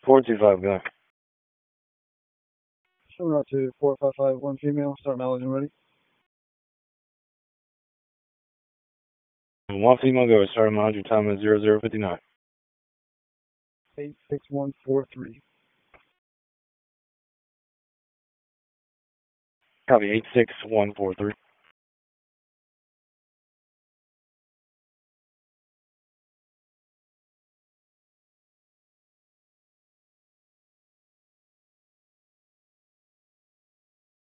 425, go. 702 4551 female, start mileage and ready. 1 female, go. Start mileage, your time is 0059. 86143. Copy, 86143.